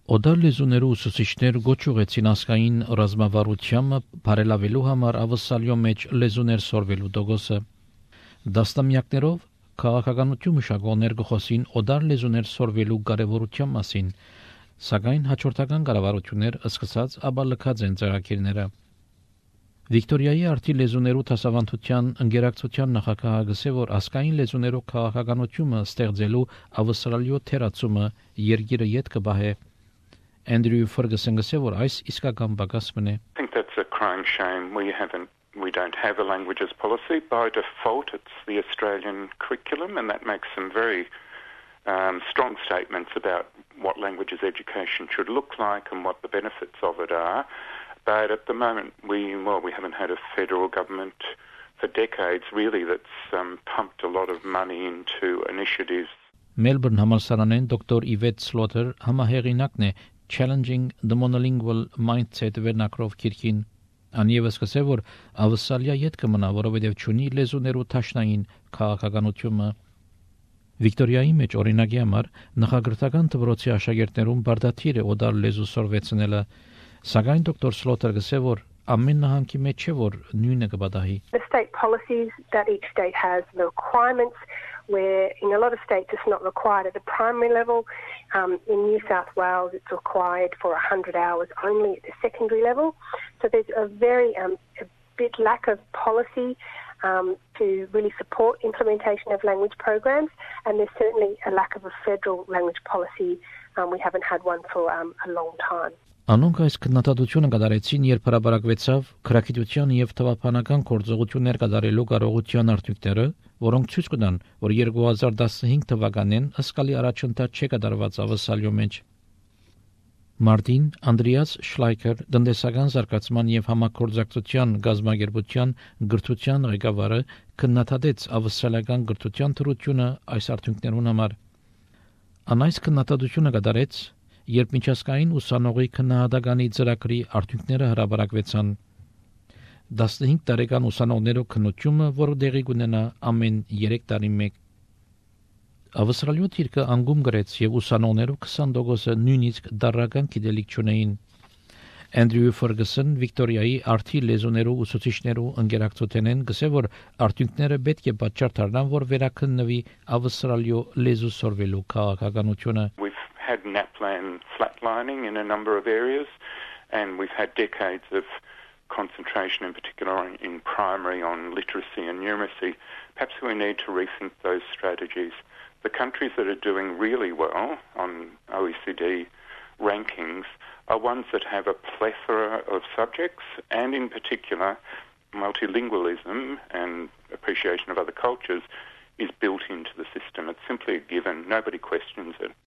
Օդար լեզուներու ուսուցիչներ գոչ ուղեցին ասկային ռազմավարությամբ բարելավելու համար ավսալյո մեջ լեզուներ սորվելու դոգոսը։ Դաստամյակներով քաղաքականություն մշակողներ գխոսին օդար լեզուներ սորվելու կարևորության մասին, սակայն հաջորդական կառավարություններ սկսած աբալքած են ծրագիրները։ Վիկտորիայի արդի լեզուներու դասավանդության ընկերակցության նախագահը գսե, որ ասկային լեզուներու քաղաքականությունը ստեղծելու ավսալյո թերացումը երկիրը յետ կբահե։ Andrew Ferguson գսե, որ այս իսկական բագաս մնե։ I think that's a crying shame. We don't have a languages policy. By default, it's the Australian curriculum, and that makes some very strong statements about what languages education should look like and what the benefits of it are. But at the moment, we haven't had a federal government for decades, really, that's pumped a lot of money into initiatives. Melbourne համալսարանեն դոկտոր Yvette Slaughter համահեղինակն է Challenging the Monolingual Mindset վերնակրով քիրքին։ Անիևս կսե, որ ավսալիա յետ կմնա, որովհետև չունի լեզուներու թաշնային քաղաքականությունը։ Վիկտորիայի մեջ օրինակի համար նախագրթական դպրոցի աշակերտներուն բարդաթիր է օդար լեզու սորվեցնելը, սակայն դոկտոր Slaughter գսե, որ ամեն նահանգի մեջ չէ, որ նույնը կբադահի։ The state policies that each state has, the requirements, where in a lot of states it's not required at the primary level. In New South Wales it's required for 100 hours only at the secondary level. So there's a very a bit lack of policy to really support implementation of language programs, and there's certainly a lack of a federal language policy. We haven't had one for a long time. Անոնք այս քննադատությունը կատարեցին, երբ հրապարակվեցավ քրակիտության եւ թվապանական գործողություններ կատարելու կարողության արդյունքները, որոնք ցույց կտան, որ 2015 թվականին ըսկալի առաջընթաց չէ կատարված ավսալյո մեջ։ Մարտին Անդրեաս Շլայքեր, տնտեսական զարգացման եւ համագործակցության գազագերբության գրթության ղեկավարը, քննադատեց ավսալական գրթության թրությունը այս արդյունքներուն համար։ Անայս քննադատությունը կատարեց, երբ միջազգային ուսանողի քննադատականի ծրագրի արդյունքները հրապարակվեցան։ 15 տարեկան ուսանողներու քննությունը, որը դեղի կունենա ամեն 3 տարի մեկ։ Ավստրալիա թիրքը անգում գրեց եւ ուսանողներու 20%-ը նույնիսկ դարական գիտելիք չունեին։ Andrew Ferguson Վիկտորիայի արդի լեզուներու ուսուցիչներու ընկերակցությունեն գսե, որ արդյունքները պետք է պատճառ դառնան, որ վերականգնվի ավստրալիո լեզու սորվելու քաղաքականությունը։ Had NAPLAN flatlining in a number of areas, and we've had decades of concentration in particular in primary on literacy and numeracy. Perhaps we need to rethink those strategies. The countries that are doing really well on OECD rankings are ones that have a plethora of subjects, and in particular multilingualism and appreciation of other cultures is built into the system. It's simply a given. Nobody questions it.